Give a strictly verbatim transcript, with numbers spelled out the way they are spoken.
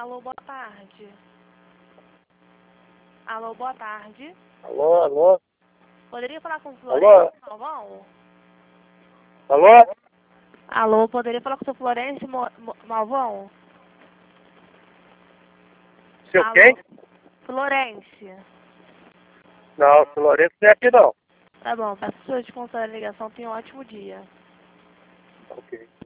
Alô, boa tarde. Alô, boa tarde. Alô, alô? Poderia falar com o Alô? Florencio Malvão? Alô? Alô, poderia falar com o seu Florencio Mo Mo Malvão? Seu Alô? quem? Florencio. Não, seu Lourenço não é aqui não. Tá bom, peço desculpa de contar a ligação. Tenha um ótimo dia. Ok.